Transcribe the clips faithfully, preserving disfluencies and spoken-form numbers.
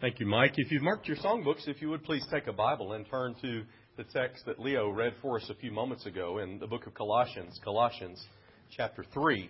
Thank you, Mike. If you've marked your songbooks, if you would please take a Bible and turn to the text that Leo read for us a few moments ago in the book of Colossians, Colossians chapter three.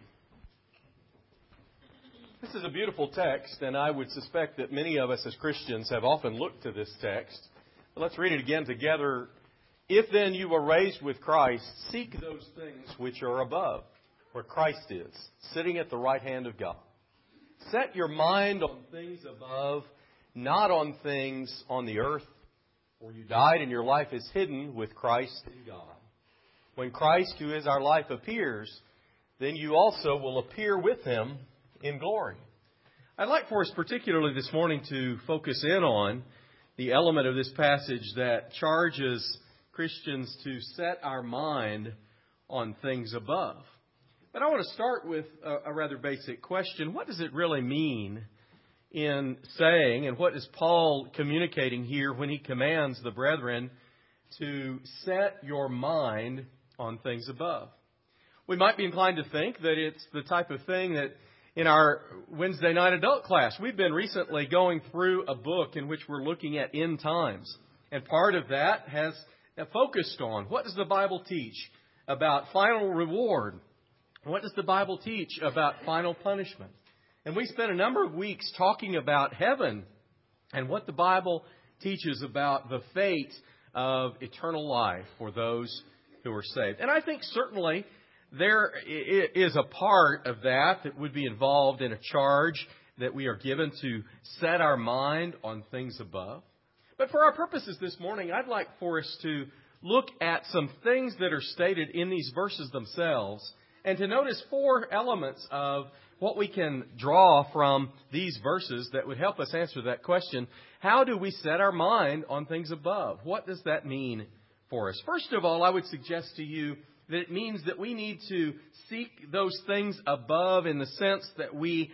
This is a beautiful text, and I would suspect that many of us as Christians have often looked to this text. But let's read it again together. If then you were raised with Christ, seek those things which are above, where Christ is, sitting at the right hand of God. Set your mind on things above, not on things on the earth, for you died and your life is hidden with Christ in God. When Christ, who is our life, appears, then you also will appear with Him in glory. I'd like for us particularly this morning to focus in on the element of this passage that charges Christians to set our mind on things above. But I want to start with a, a rather basic question. What does it really mean in saying, and what is Paul communicating here when he commands the brethren to set your mind on things above? We might be inclined to think that it's the type of thing that in our Wednesday night adult class, we've been recently going through a book in which we're looking at end times. And part of that has focused on what does the Bible teach about final reward? What does the Bible teach about final punishment? And we spent a number of weeks talking about heaven and what the Bible teaches about the fate of eternal life for those who are saved. And I think certainly there is a part of that that would be involved in a charge that we are given to set our mind on things above. But for our purposes this morning, I'd like for us to look at some things that are stated in these verses themselves and to notice four elements of what we can draw from these verses that would help us answer that question. How do we set our mind on things above? What does that mean for us? First of all, I would suggest to you that it means that we need to seek those things above in the sense that we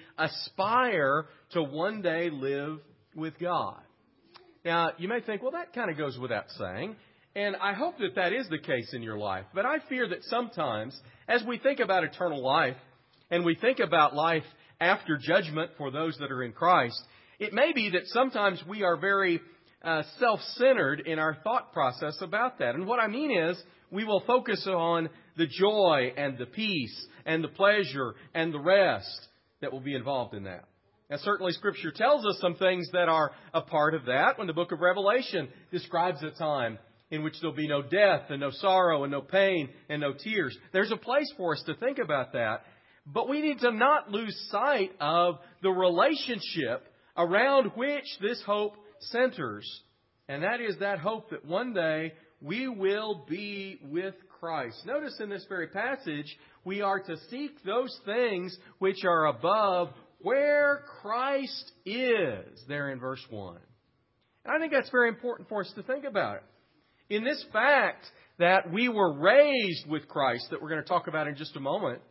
aspire to one day live with God. Now, you may think, well, that kind of goes without saying. And I hope that that is the case in your life. But I fear that sometimes, as we think about eternal life, and we think about life after judgment for those that are in Christ, it may be that sometimes we are very uh, self-centered in our thought process about that. And what I mean is, we will focus on the joy and the peace and the pleasure and the rest that will be involved in that. Now, certainly Scripture tells us some things that are a part of that when the book of Revelation describes a time in which there'll be no death and no sorrow and no pain and no tears. There's a place for us to think about that. But we need to not lose sight of the relationship around which this hope centers. And that is that hope that one day we will be with Christ. Notice in this very passage, we are to seek those things which are above where Christ is, there in verse one. And I think that's very important for us to think about it. In this fact that we were raised with Christ, that we're going to talk about in just a moment,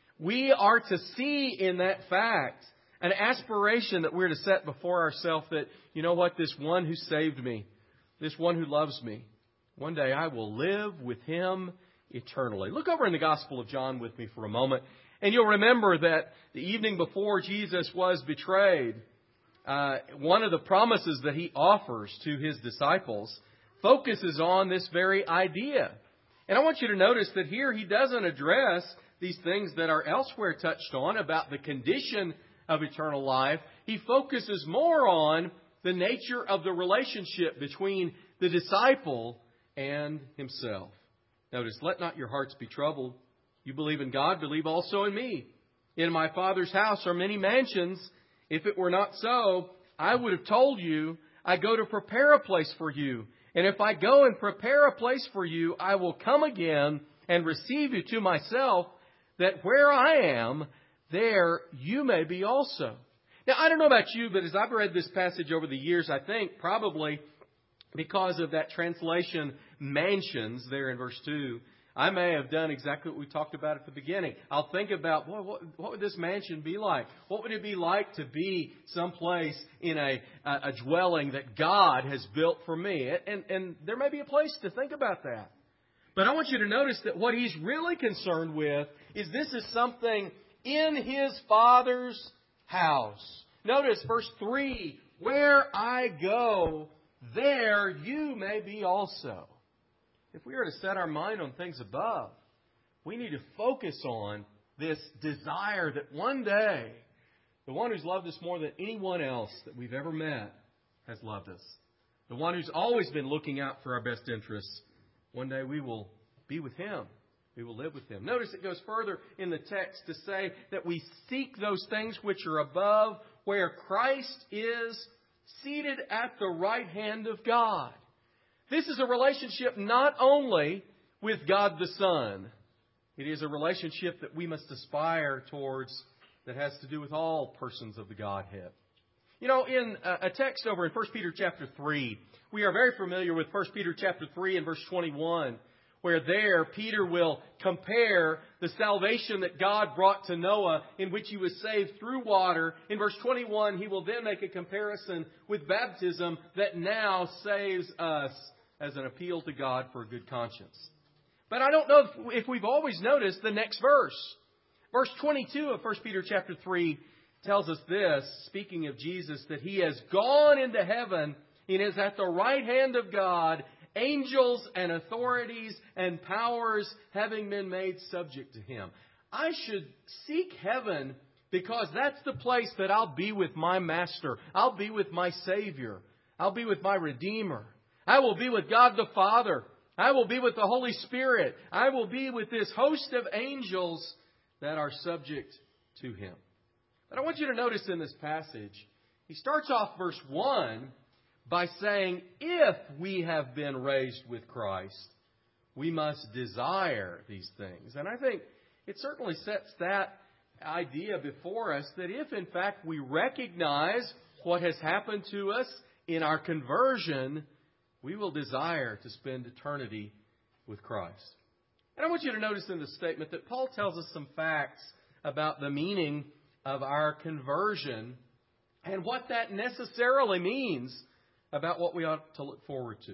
we are to see in that fact an aspiration that we're to set before ourselves that, you know what, this one who saved me, this one who loves me, one day I will live with Him eternally. Look over in the Gospel of John with me for a moment, and you'll remember that the evening before Jesus was betrayed, uh, one of the promises that He offers to His disciples focuses on this very idea. And I want you to notice that here He doesn't address these things that are elsewhere touched on about the condition of eternal life. He focuses more on the nature of the relationship between the disciple and Himself. Notice, let not your hearts be troubled. You believe in God, believe also in me. In my Father's house are many mansions. If it were not so, I would have told you, I go to prepare a place for you. And if I go and prepare a place for you, I will come again and receive you to myself, that where I am, there you may be also. Now, I don't know about you, but as I've read this passage over the years, I think probably because of that translation, mansions, there in verse two, I may have done exactly what we talked about at the beginning. I'll think about, boy, what, what would this mansion be like? What would it be like to be someplace in a, a, a dwelling that God has built for me? And, and there may be a place to think about that. But I want you to notice that what he's really concerned with is this is something in his Father's house. Notice verse three, Where I go, there you may be also. If we are to set our mind on things above, we need to focus on this desire that one day, the one who's loved us more than anyone else that we've ever met has loved us. The one who's always been looking out for our best interests. One day we will be with Him. We will live with Him. Notice it goes further in the text to say that we seek those things which are above, where Christ is seated at the right hand of God. This is a relationship not only with God the Son. It is a relationship that we must aspire towards that has to do with all persons of the Godhead. You know, in a text over in First Peter chapter three, we are very familiar with First Peter chapter three and verse twenty-one, where there Peter will compare the salvation that God brought to Noah, in which he was saved through water. In verse twenty-one, he will then make a comparison with baptism that now saves us as an appeal to God for a good conscience. But I don't know if, if we've always noticed the next verse. Verse twenty-two of First Peter chapter three tells us this, speaking of Jesus, that He has gone into heaven and is at the right hand of God, angels and authorities and powers having been made subject to Him. I should seek heaven because that's the place that I'll be with my Master. I'll be with my Savior. I'll be with my Redeemer. I will be with God the Father. I will be with the Holy Spirit. I will be with this host of angels that are subject to Him. But I want you to notice in this passage, he starts off verse one by saying, if we have been raised with Christ, we must desire these things. And I think it certainly sets that idea before us that if in fact we recognize what has happened to us in our conversion, we will desire to spend eternity with Christ. And I want you to notice in this statement that Paul tells us some facts about the meaning of our conversion and what that necessarily means about what we ought to look forward to.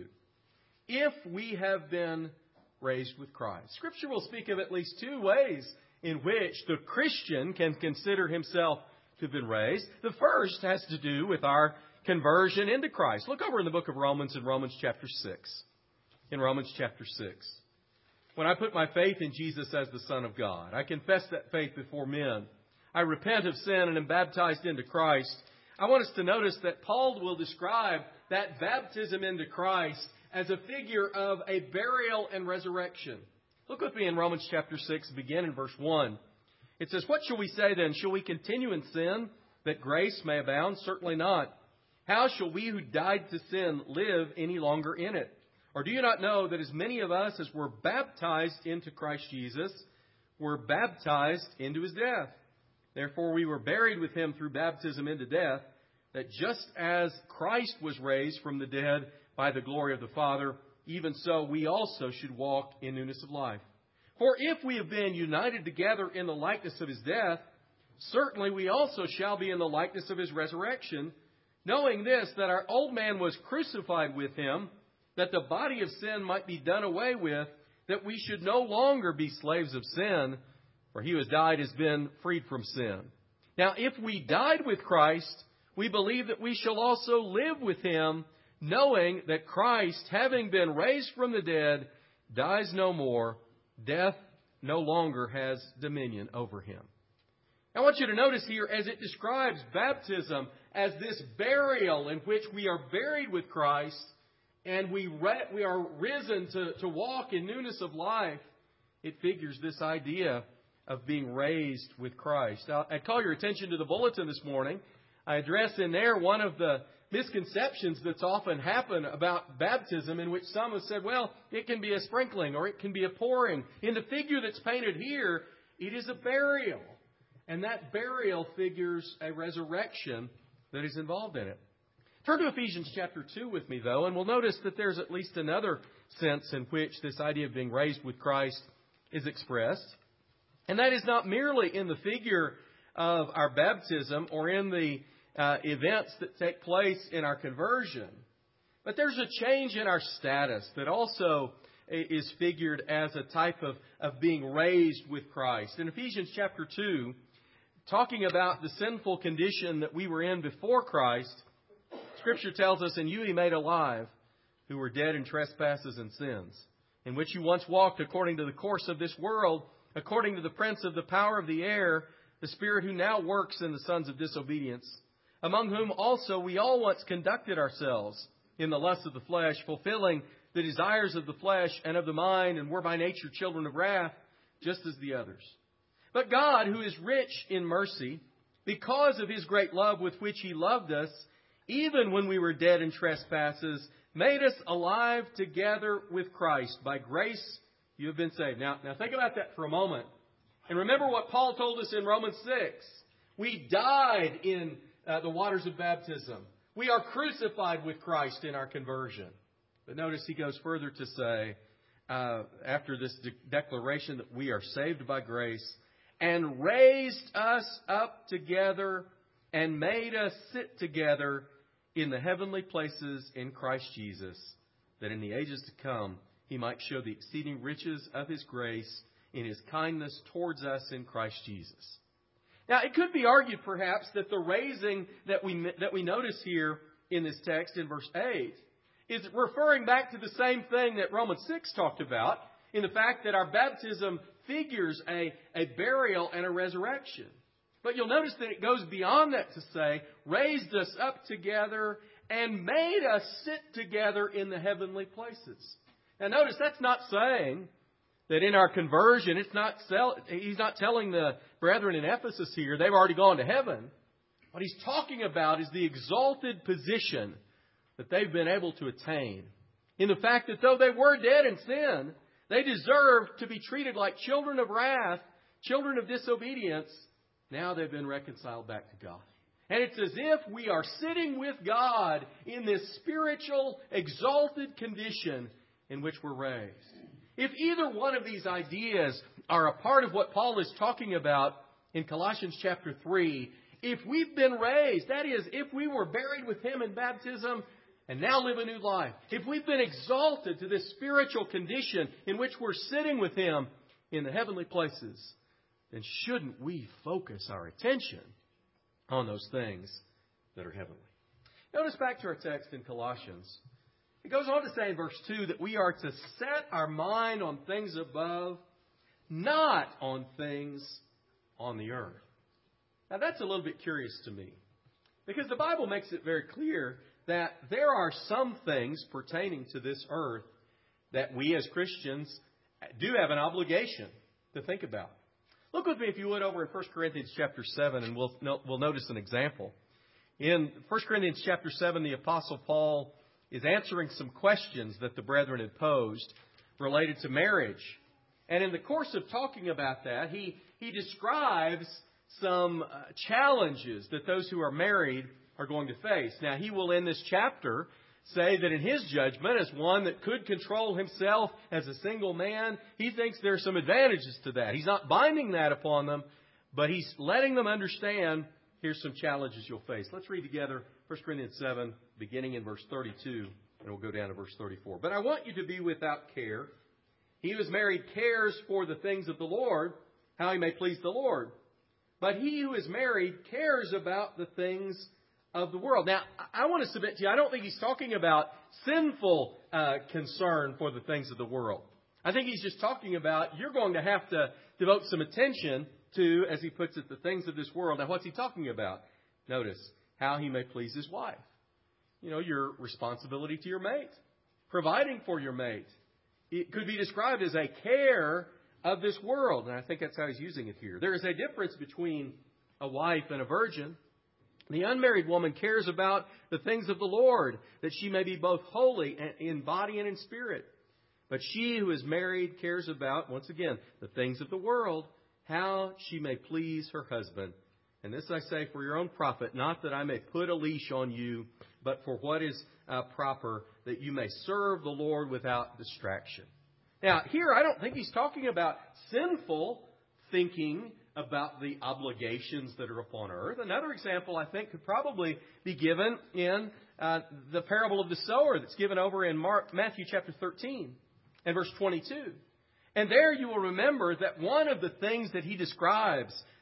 If we have been raised with Christ. Scripture will speak of at least two ways in which the Christian can consider himself to have been raised. The first has to do with our conversion into Christ. Look over in the book of Romans in Romans chapter six. In Romans chapter six. When I put my faith in Jesus as the Son of God, I confess that faith before men. I repent of sin and am baptized into Christ. I want us to notice that Paul will describe that baptism into Christ as a figure of a burial and resurrection. Look with me in Romans chapter six, begin in verse one. It says, what shall we say then? Shall we continue in sin that grace may abound? Certainly not. How shall we who died to sin live any longer in it? Or do you not know that as many of us as were baptized into Christ Jesus were baptized into His death? Therefore we were buried with Him through baptism into death, that just as Christ was raised from the dead by the glory of the Father, even so we also should walk in newness of life. For if we have been united together in the likeness of His death, certainly we also shall be in the likeness of His resurrection, knowing this, that our old man was crucified with Him, that the body of sin might be done away with, that we should no longer be slaves of sin, for he who has died has been freed from sin. Now, if we died with Christ, we believe that we shall also live with Him, knowing that Christ, having been raised from the dead, dies no more. Death no longer has dominion over Him. I want you to notice here, as it describes baptism as this burial in which we are buried with Christ, and we re- we are risen to, to walk in newness of life, it figures this idea of being raised with Christ. Now, I'd call your attention to the bulletin this morning. I address in there one of the misconceptions that's often happen about baptism, in which some have said, well, it can be a sprinkling or it can be a pouring. In the figure that's painted here, it is a burial. And that burial figures a resurrection that is involved in it. Turn to Ephesians chapter two with me, though, and we'll notice that there's at least another sense in which this idea of being raised with Christ is expressed. And that is not merely in the figure of our baptism or in the uh, events that take place in our conversion, but there's a change in our status that also is figured as a type of, of being raised with Christ. In Ephesians chapter two, talking about the sinful condition that we were in before Christ, Scripture tells us, "In you He made alive, who were dead in trespasses and sins, in which you once walked according to the course of this world, according to the prince of the power of the air, the spirit who now works in the sons of disobedience, among whom also we all once conducted ourselves in the lust of the flesh, fulfilling the desires of the flesh and of the mind, and were by nature children of wrath, just as the others. But God, who is rich in mercy, because of His great love with which He loved us, even when we were dead in trespasses, made us alive together with Christ. By grace you have been saved." Now, now think about that for a moment. And remember what Paul told us in Romans six. We died in uh, the waters of baptism. We are crucified with Christ in our conversion. But notice he goes further to say, uh, after this de- declaration that we are saved by grace, and raised us up together and made us sit together in the heavenly places in Christ Jesus, that in the ages to come He might show the exceeding riches of His grace in His kindness towards us in Christ Jesus. Now, it could be argued, perhaps, that the raising that we that we notice here in this text in verse eight is referring back to the same thing that Romans six talked about, in the fact that our baptism figures a, a burial and a resurrection. But you'll notice that it goes beyond that to say, raised us up together and made us sit together in the heavenly places. Now, notice that's not saying that in our conversion, it's not sell, he's not telling the brethren in Ephesus here they've already gone to heaven. What he's talking about is the exalted position that they've been able to attain, in the fact that though they were dead in sin, they deserved to be treated like children of wrath, children of disobedience. Now they've been reconciled back to God. And it's as if we are sitting with God in this spiritual, exalted condition in which we're raised. If either one of these ideas are a part of what Paul is talking about in Colossians chapter three, if we've been raised, that is, if we were buried with Him in baptism and now live a new life, if we've been exalted to this spiritual condition in which we're sitting with Him in the heavenly places, then shouldn't we focus our attention on those things that are heavenly? Notice back to our text in Colossians. It goes on to say in verse two that we are to set our mind on things above, not on things on the earth. Now that's a little bit curious to me, because the Bible makes it very clear that there are some things pertaining to this earth that we as Christians do have an obligation to think about. Look with me, if you would, over in First Corinthians chapter seven, and we'll, we'll notice an example. In First Corinthians chapter seven, the Apostle Paul is answering some questions that the brethren had posed related to marriage. And in the course of talking about that, he, he describes some uh, challenges that those who are married are going to face. Now, he will, in this chapter, say that in his judgment, as one that could control himself as a single man, he thinks there are some advantages to that. He's not binding that upon them, but he's letting them understand here's some challenges you'll face. Let's read together First Corinthians seven, beginning in verse thirty-two, and we'll go down to verse thirty-four. "But I want you to be without care. He who is married cares for the things of the Lord, how he may please the Lord. But he who is married cares about the things of the world." Now, I want to submit to you, I don't think he's talking about sinful uh, concern for the things of the world. I think he's just talking about you're going to have to devote some attention to, as he puts it, the things of this world. Now, what's he talking about? Notice, how he may please his wife. You know, your responsibility to your mate, providing for your mate. It could be described as a care of this world, and I think that's how he's using it here. There is a difference between a wife and a virgin. The unmarried woman cares about the things of the Lord, that she may be both holy in body and in spirit. But she who is married cares about, once again, the things of the world, how she may please her husband. And this I say for your own profit, not that I may put a leash on you, but for what is uh, proper, that you may serve the Lord without distraction. Now, here I don't think he's talking about sinful thinking about the obligations that are upon earth. Another example, I think, could probably be given in uh, the parable of the sower that's given over in Mark, Matthew chapter thirteen and verse twenty-two. And there you will remember that one of the things that he describes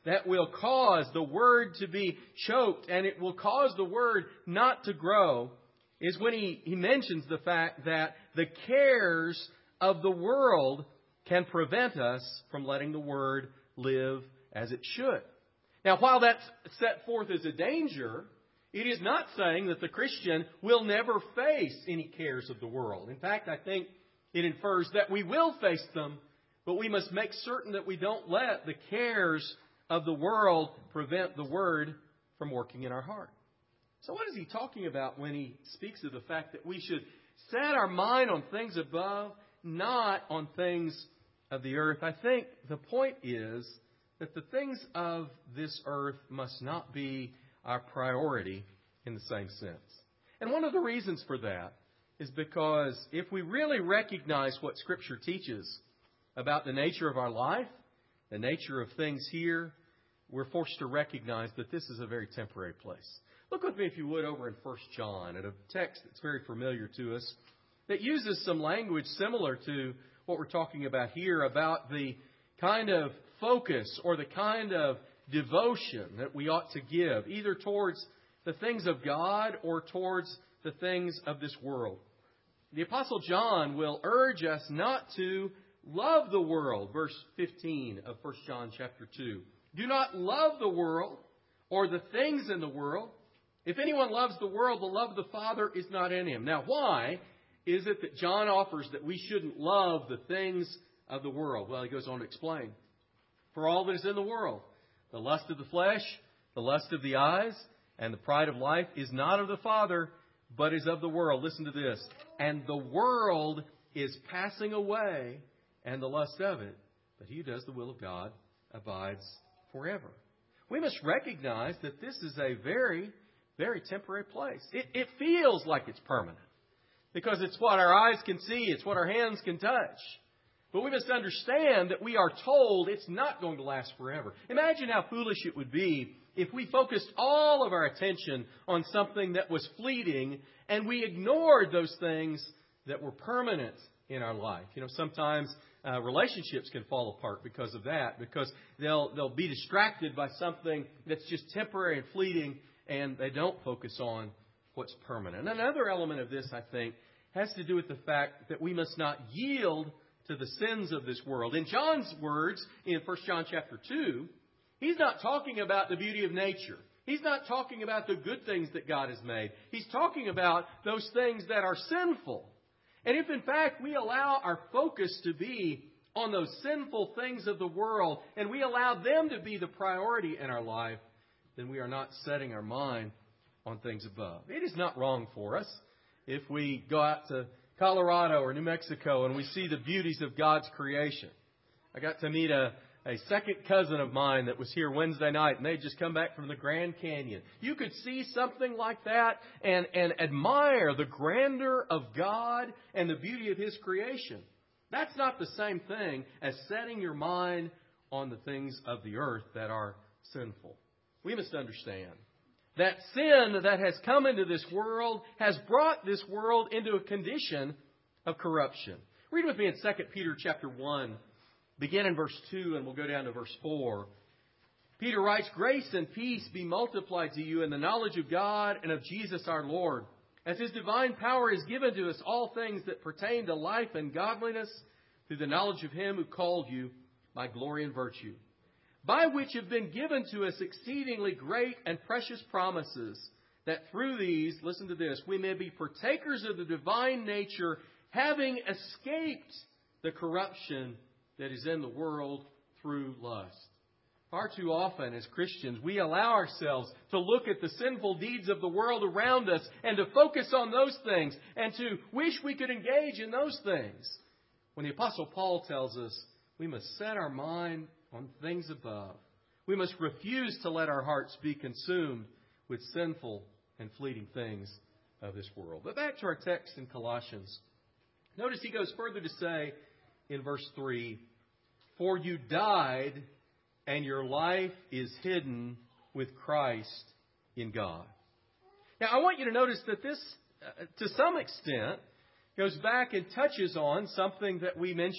that will cause the Word to be choked and it will cause the Word not to grow is when he, he mentions the fact that the cares of the world can prevent us from letting the Word live as it should. Now, while that's set forth as a danger, it is not saying that the Christian will never face any cares of the world. In fact, I think it infers that we will face them, but we must make certain that we don't let the cares of the world prevent the Word from working in our heart. So what is he talking about when he speaks of the fact that we should set our mind on things above, not on things of the earth? I think the point is that the things of this earth must not be our priority in the same sense. And one of the reasons for that is because if we really recognize what Scripture teaches about the nature of our life, the nature of things here, we're forced to recognize that this is a very temporary place. Look with me, if you would, over in First John at a text that's very familiar to us that uses some language similar to what we're talking about here about the kind of focus or the kind of devotion that we ought to give either towards the things of God or towards the things of this world. The Apostle John will urge us not to love the world. Verse fifteen of First John chapter two. Do not love the world or the things in the world. If anyone loves the world, the love of the Father is not in him. Now, why is it that John offers that we shouldn't love the things of the world? Well, he goes on to explain. For all that is in the world, the lust of the flesh, the lust of the eyes, and the pride of life is not of the Father, but is of the world. Listen to this. And the world is passing away, and the lust of it, but he who does the will of God abides forever. We must recognize that this is a very, very temporary place. It, it feels like it's permanent because it's what our eyes can see. It's what our hands can touch. But we must understand that we are told it's not going to last forever. Imagine how foolish it would be if we focused all of our attention on something that was fleeting and we ignored those things that were permanent in our life. You know, sometimes uh, relationships can fall apart because of that, because they'll they'll be distracted by something that's just temporary and fleeting, and they don't focus on what's permanent. And another element of this, I think, has to do with the fact that we must not yield to the sins of this world. In John's words, in First John chapter two, he's not talking about the beauty of nature. He's not talking about the good things that God has made. He's talking about those things that are sinful. And if, in fact, we allow our focus to be on those sinful things of the world, and we allow them to be the priority in our life, then we are not setting our mind on things above. It is not wrong for us if we go out to Colorado or New Mexico and we see the beauties of God's creation. I got to meet a, a second cousin of mine that was here Wednesday night, and they'd just come back from the Grand Canyon. You could see something like that and, and admire the grandeur of God and the beauty of His creation. That's not the same thing as setting your mind on the things of the earth that are sinful. We must understand that sin that has come into this world has brought this world into a condition of corruption. Read with me in Second Peter chapter one, begin in verse two, and we'll go down to verse four. Peter writes, "Grace and peace be multiplied to you in the knowledge of God and of Jesus our Lord, as His divine power has given to us all things that pertain to life and godliness, through the knowledge of Him who called you by glory and virtue, by which have been given to us exceedingly great and precious promises, that through these," listen to this, "we may be partakers of the divine nature, having escaped the corruption that is in the world through lust." Far too often as Christians, we allow ourselves to look at the sinful deeds of the world around us and to focus on those things and to wish we could engage in those things. When the Apostle Paul tells us we must set our mind on things above. We must refuse to let our hearts be consumed with sinful and fleeting things of this world. But back to our text in Colossians. Notice he goes further to say in verse three, "For you died, and your life is hidden with Christ in God." Now, I want you to notice that this, uh, to some extent, goes back and touches on something that we mentioned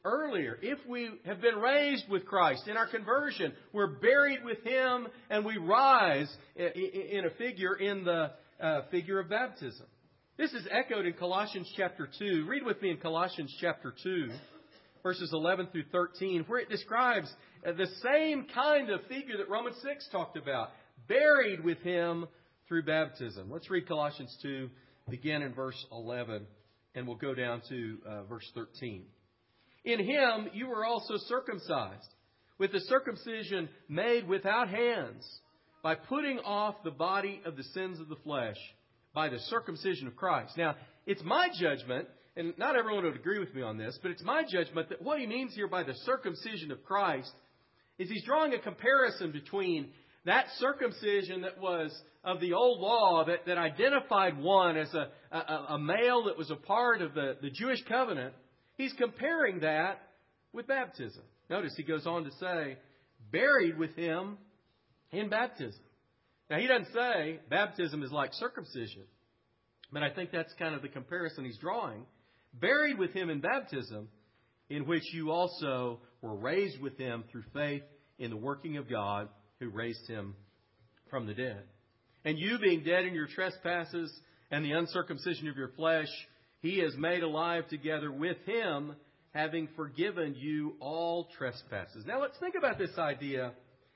earlier. If we have been raised with Christ in our conversion, we're buried with Him and we rise in a figure in the uh, figure of baptism. This is echoed in Colossians chapter two. Read with me in Colossians chapter two, verses eleven through thirteen, where it describes the same kind of figure that Romans six talked about, buried with Him through baptism. Let's read Colossians two, begin in verse eleven, and we'll go down to uh, verse thirteen. In Him you were also circumcised, with the circumcision made without hands, by putting off the body of the sins of the flesh, by the circumcision of Christ. Now, it's my judgment, and not everyone would agree with me on this, but it's my judgment that what he means here by the circumcision of Christ is he's drawing a comparison between that circumcision that was of the old law that, that identified one as a, a, a male that was a part of the, the Jewish covenant. He's comparing that with baptism. Notice he goes on to say, buried with Him in baptism. Now, he doesn't say baptism is like circumcision, but I think that's kind of the comparison he's drawing. Buried with Him in baptism, in which you also were raised with Him through faith in the working of God who raised Him from the dead. And you, being dead in your trespasses and the uncircumcision of your flesh, He has made alive together with Him, having forgiven you all trespasses. Now, let's think about this idea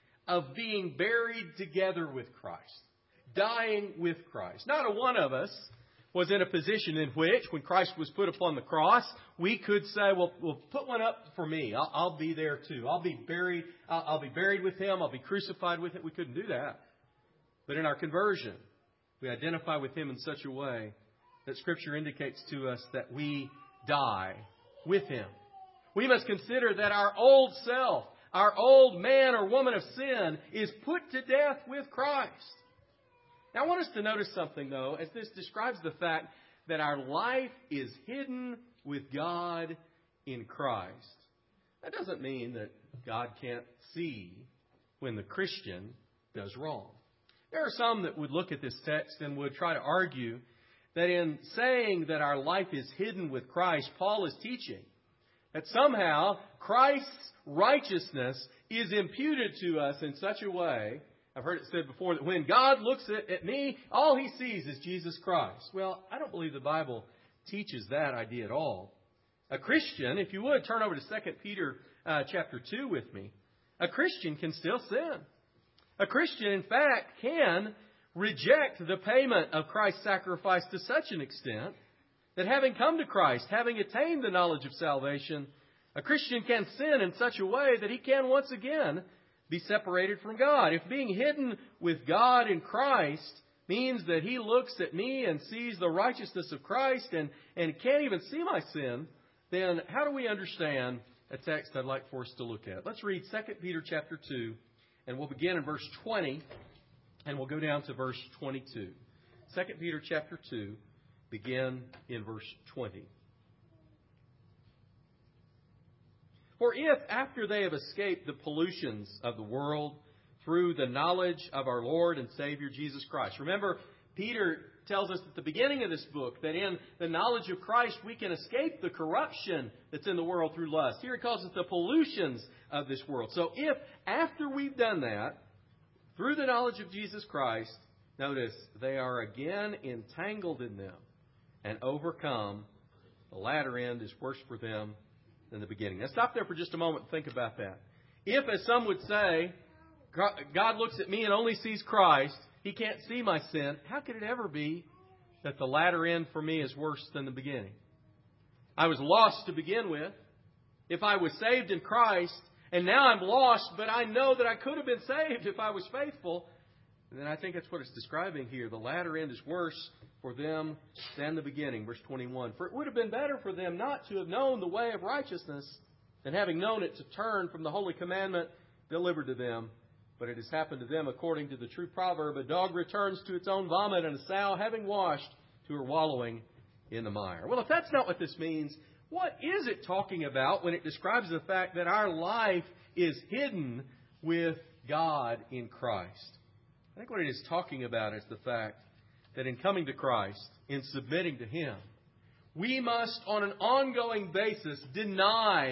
of being buried together with Christ, dying with Christ. Not a one of us was in a position in which, when Christ was put upon the cross, we could say, well, well put one up for me. I'll, I'll be there too. I'll be buried. I'll, I'll be buried with Him. I'll be crucified with Him. We couldn't do that. But in our conversion, we identify with Him in such a way that Scripture indicates to us that we die with Him. We must consider that our old self, our old man or woman of sin, is put to death with Christ. Now, I want us to notice something, though, as this describes the fact that our life is hidden with God in Christ. That doesn't mean that God can't see when the Christian does wrong. There are some that would look at this text and would try to argue that in saying that our life is hidden with Christ, Paul is teaching that somehow Christ's righteousness is imputed to us in such a way, I've heard it said before, that when God looks at, at me, all He sees is Jesus Christ. Well, I don't believe the Bible teaches that idea at all. A Christian, if you would, turn over to Second Peter uh, chapter two with me. A Christian can still sin. A Christian, in fact, can reject the payment of Christ's sacrifice to such an extent that having come to Christ, having attained the knowledge of salvation, a Christian can sin in such a way that he can once again be separated from God. If being hidden with God in Christ means that He looks at me and sees the righteousness of Christ and, and can't even see my sin, then how do we understand a text I'd like for us to look at? Let's read Second Peter chapter two, and we'll begin in verse twenty, and we'll go down to verse twenty-two. Second Peter chapter two, begin in verse twenty. For if, after they have escaped the pollutions of the world through the knowledge of our Lord and Savior Jesus Christ. Remember, Peter tells us at the beginning of this book that in the knowledge of Christ we can escape the corruption that's in the world through lust. Here he calls it the pollutions of this world. So if, after we've done that, through the knowledge of Jesus Christ, notice, they are again entangled in them and overcome, the latter end is worse for them than the beginning. Now stop there for just a moment and think about that. If, as some would say, God looks at me and only sees Christ, He can't see my sin, how could it ever be that the latter end for me is worse than the beginning? I was lost to begin with. If I was saved in Christ, and now I'm lost, but I know that I could have been saved if I was faithful, then I think that's what it's describing here. The latter end is worse for them than the beginning. Verse twenty-one. For it would have been better for them not to have known the way of righteousness than having known it to turn from the holy commandment delivered to them. But it has happened to them according to the true proverb, a dog returns to its own vomit, and a sow, having washed, to her wallowing in the mire. Well, if that's not what this means, what is it talking about when it describes the fact that our life is hidden with God in Christ? I think what it is talking about is the fact that in coming to Christ, in submitting to Him, we must on an ongoing basis deny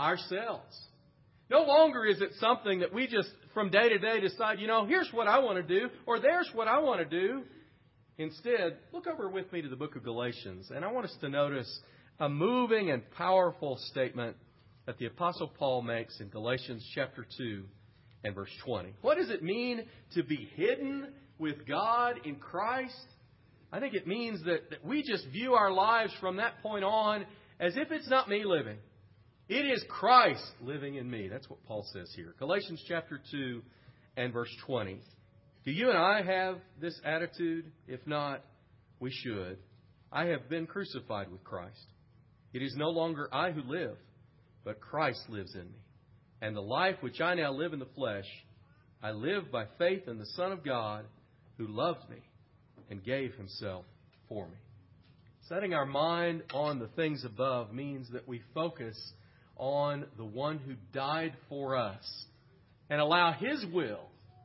ourselves. No longer is it something that we just from day to day decide, you know, here's what I want to do, or there's what I want to do. Instead, look over with me to the book of Galatians, and I want us to notice a moving and powerful statement that the Apostle Paul makes in Galatians chapter two and verse twenty. What does it mean to be hidden with God in Christ? I think it means that, that we just view our lives from that point on as if it's not me living. It is Christ living in me. That's what Paul says here. Galatians chapter two and verse twenty. Do you and I have this attitude? If not, we should. I have been crucified with Christ. It is no longer I who live, but Christ lives in me. And the life which I now live in the flesh, I live by faith in the Son of God who loved me and gave Himself for me. Setting our mind on the things above means that we focus on the one who died for us and allow His will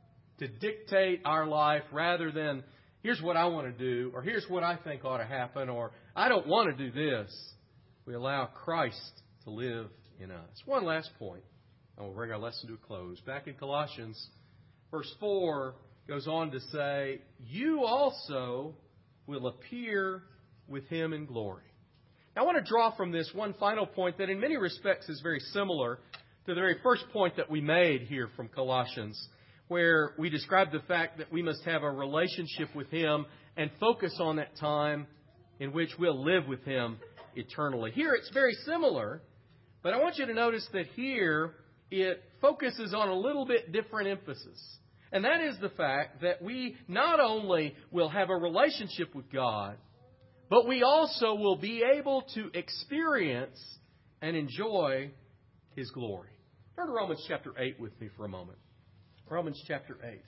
to dictate our life rather than here's what I want to do or here's what I think ought to happen or I don't want to do this. We allow Christ to live in us. One last point, and we'll bring our lesson to a close. Back in Colossians, verse four goes on to say, you also will appear with Him in glory. Now, I want to draw from this one final point that in many respects is very similar to the very first point that we made here from Colossians, where we described the fact that we must have a relationship with Him and focus on that time in which we'll live with Him eternally. Here it's very similar, but I want you to notice that here it focuses on a little bit different emphasis. And that is the fact that we not only will have a relationship with God, but we also will be able to experience and enjoy His glory. Turn to Romans chapter eight with me for a moment. Romans chapter eight.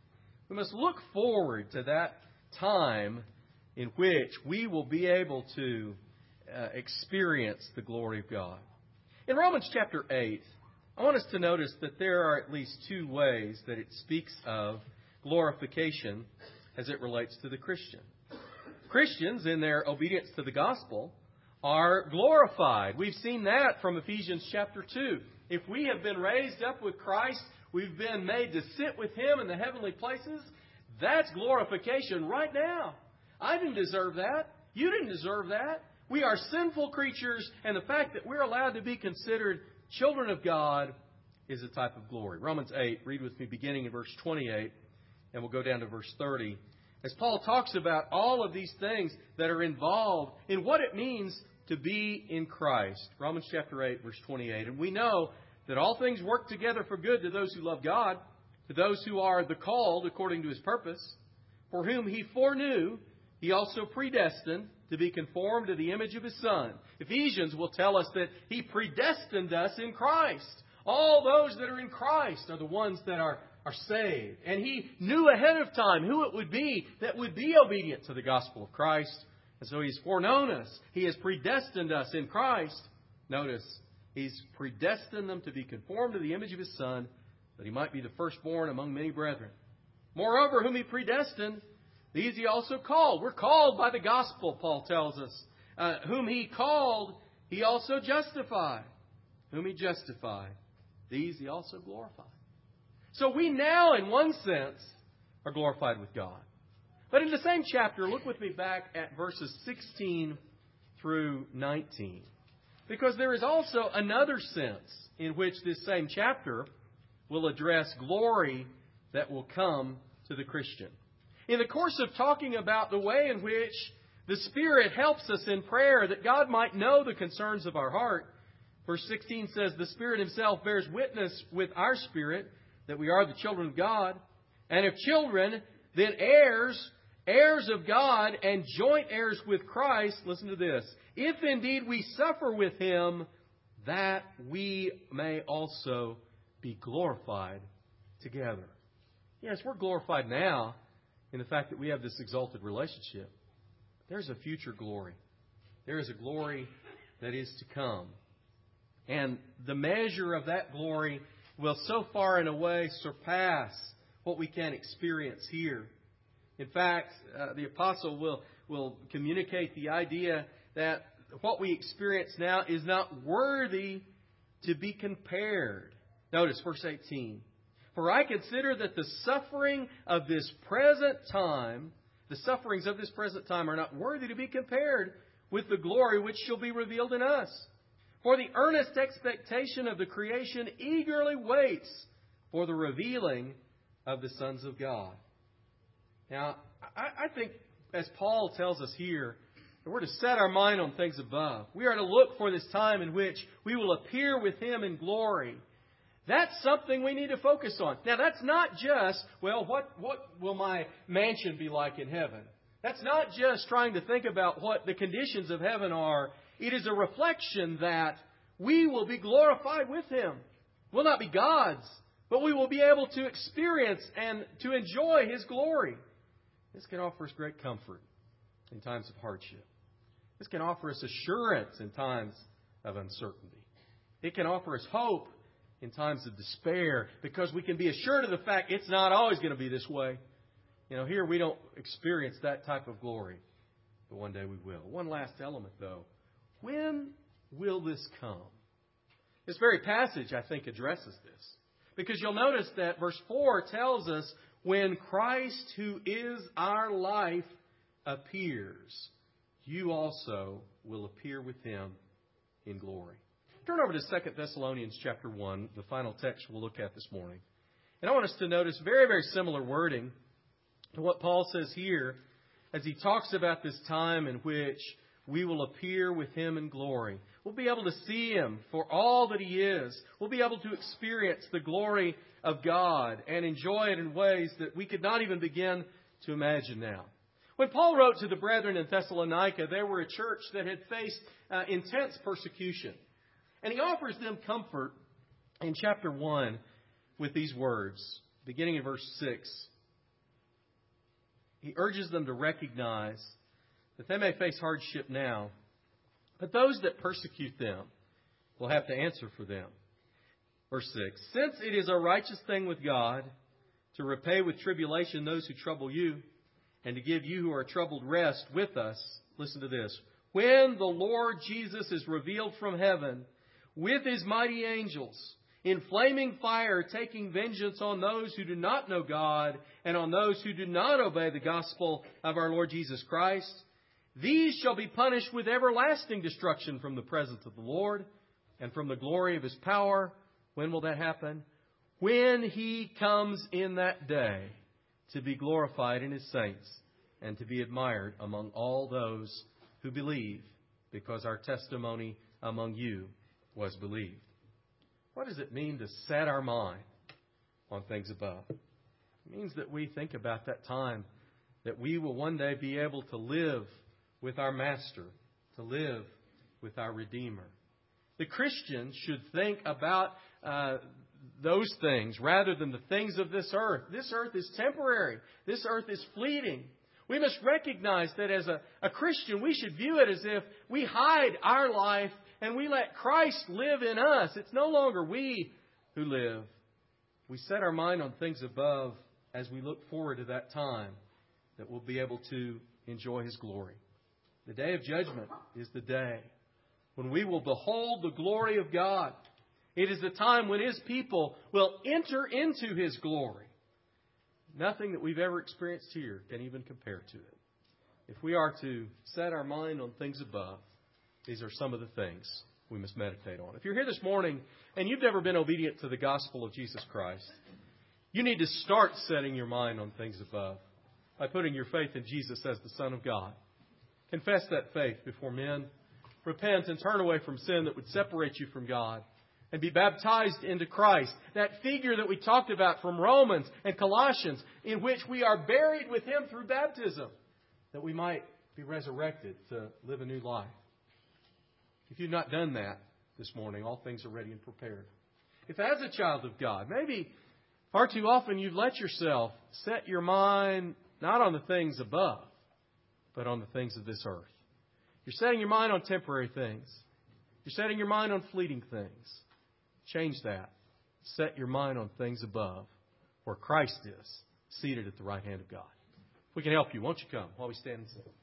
We must look forward to that time in which we will be able to uh, experience the glory of God. In Romans chapter eight, I want us to notice that there are at least two ways that it speaks of glorification as it relates to the Christian. Christians, in their obedience to the gospel, are glorified. We've seen that from Ephesians chapter two. If we have been raised up with Christ, we've been made to sit with Him in the heavenly places, that's glorification right now. I didn't deserve that. You didn't deserve that. We are sinful creatures, and the fact that we're allowed to be considered children of God is a type of glory. Romans eight, read with me beginning in verse twenty-eight, and we'll go down to verse thirty. As Paul talks about all of these things that are involved in what it means to be in Christ. Romans chapter eight, verse twenty-eight. And we know that all things work together for good to those who love God, to those who are the called according to His purpose, for whom He foreknew, He also predestined to be conformed to the image of His Son. Ephesians will tell us that He predestined us in Christ. All those that are in Christ are the ones that are are saved. And He knew ahead of time who it would be that would be obedient to the gospel of Christ. And so He's foreknown us. He has predestined us in Christ. Notice, He's predestined them to be conformed to the image of His Son, that He might be the firstborn among many brethren. Moreover, whom He predestined, these He also called. We're called by the gospel, Paul tells us. Uh, whom He called, He also justified. Whom He justified, these He also glorified. So we now, in one sense, are glorified with God. But in the same chapter, look with me back at verses sixteen through nineteen. Because there is also another sense in which this same chapter will address glory that will come to the Christian. In the course of talking about the way in which the Spirit helps us in prayer that God might know the concerns of our heart, verse sixteen says, the Spirit Himself bears witness with our spirit that we are the children of God. And if children, then heirs, heirs of God and joint heirs with Christ. Listen to this. If indeed we suffer with Him, that we may also be glorified together. Yes, we're glorified now in the fact that we have this exalted relationship. There's a future glory. There is a glory that is to come. And the measure of that glory will so far in a way surpass what we can experience here. In fact, uh, the apostle will, will communicate the idea that what we experience now is not worthy to be compared. Notice verse eighteen. For I consider that the suffering of this present time, the sufferings of this present time are not worthy to be compared with the glory which shall be revealed in us. For the earnest expectation of the creation eagerly waits for the revealing of the sons of God. Now, I, I think, as Paul tells us here, that we're to set our mind on things above. We are to look for this time in which we will appear with Him in glory. That's something we need to focus on. Now, that's not just, well, what, what will my mansion be like in heaven? That's not just trying to think about what the conditions of heaven are. It is a reflection that we will be glorified with Him. We'll not be gods, but we will be able to experience and to enjoy His glory. This can offer us great comfort in times of hardship. This can offer us assurance in times of uncertainty. It can offer us hope in times of despair, because we can be assured of the fact it's not always going to be this way. You know, here we don't experience that type of glory, but one day we will. One last element, though. When will this come? This very passage, I think, addresses this. Because you'll notice that verse four tells us, when Christ, who is our life, appears, you also will appear with Him in glory. Turn over to Second Thessalonians chapter one, the final text we'll look at this morning. And I want us to notice very, very similar wording to what Paul says here as he talks about this time in which we will appear with Him in glory. We'll be able to see Him for all that He is. We'll be able to experience the glory of God and enjoy it in ways that we could not even begin to imagine now. When Paul wrote to the brethren in Thessalonica, they were a church that had faced uh, intense persecution. And he offers them comfort in chapter one with these words, beginning in verse six. He urges them to recognize that they may face hardship now, but those that persecute them will have to answer for them. Verse six, since it is a righteous thing with God to repay with tribulation those who trouble you, and to give you who are troubled rest with us, listen to this, when the Lord Jesus is revealed from heaven, with His mighty angels, in flaming fire, taking vengeance on those who do not know God and on those who do not obey the gospel of our Lord Jesus Christ. These shall be punished with everlasting destruction from the presence of the Lord and from the glory of His power. When will that happen? When He comes in that day to be glorified in His saints and to be admired among all those who believe, because our testimony among you was believed. What does it mean to set our mind on things above? It means that we think about that time that we will one day be able to live with our Master, to live with our Redeemer. The Christian should think about uh, those things rather than the things of this earth. This earth is temporary. This earth is fleeting. We must recognize that as a, a Christian, we should view it as if we hide our life and we let Christ live in us. It's no longer we who live. We set our mind on things above as we look forward to that time that we'll be able to enjoy His glory. The day of judgment is the day when we will behold the glory of God. It is the time when His people will enter into His glory. Nothing that we've ever experienced here can even compare to it. If we are to set our mind on things above, these are some of the things we must meditate on. If you're here this morning and you've never been obedient to the gospel of Jesus Christ, you need to start setting your mind on things above by putting your faith in Jesus as the Son of God. Confess that faith before men. Repent and turn away from sin that would separate you from God. And be baptized into Christ. That figure that we talked about from Romans and Colossians, in which we are buried with Him through baptism, that we might be resurrected to live a new life. If you've not done that this morning, all things are ready and prepared. If as a child of God, maybe far too often you've let yourself set your mind not on the things above, but on the things of this earth. You're setting your mind on temporary things. You're setting your mind on fleeting things. Change that. Set your mind on things above, where Christ is, seated at the right hand of God. If we can help you, won't you come while we stand and sing?